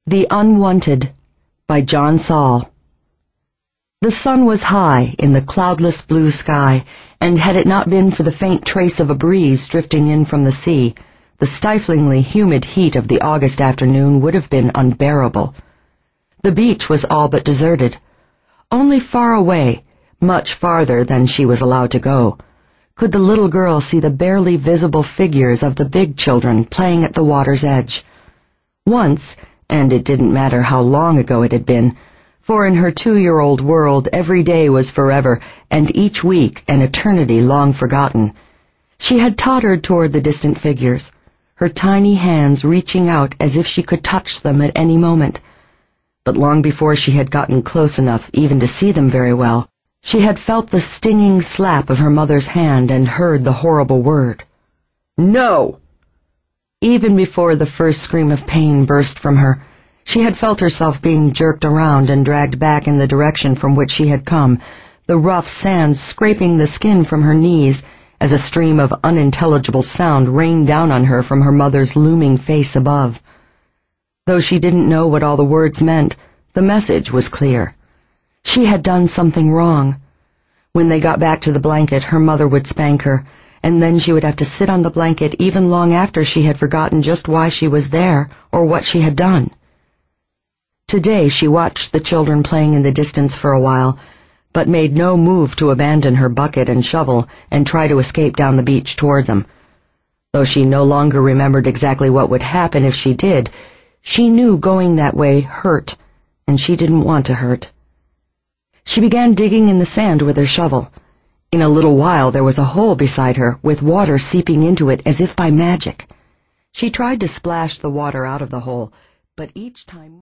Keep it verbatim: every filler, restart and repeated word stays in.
The Unwanted by John Saul. The sun was high in the cloudless blue sky, and had it not been for the faint trace of a breeze drifting in from the sea, the stiflingly humid heat of the August afternoon would have been unbearable. The beach was all but deserted. Only far away, much farther than she was allowed to go, could the little girl see the barely visible figures of the big children playing at the water's edge. Once, and it didn't matter how long ago it had been, for in her two-year-old world every day was forever, and each week an eternity long forgotten, she had tottered toward the distant figures, her tiny hands reaching out as if she could touch them at any moment. But long before she had gotten close enough even to see them very well, she had felt the stinging slap of her mother's hand and heard the horrible word, "No!" Even before the first scream of pain burst from her, she had felt herself being jerked around and dragged back in the direction from which she had come, the rough sand scraping the skin from her knees as a stream of unintelligible sound rained down on her from her mother's looming face above. Though she didn't know what all the words meant, the message was clear. She had done something wrong. When they got back to the blanket, her mother would spank her, and then she would have to sit on the blanket even long after she had forgotten just why she was there or what she had done. Today she watched the children playing in the distance for a while, but made no move to abandon her bucket and shovel and try to escape down the beach toward them. Though she no longer remembered exactly what would happen if she did, she knew going that way hurt, and she didn't want to hurt. She began digging in the sand with her shovel. In a little while there was a hole beside her, with water seeping into it as if by magic. She tried to splash the water out of the hole, but each time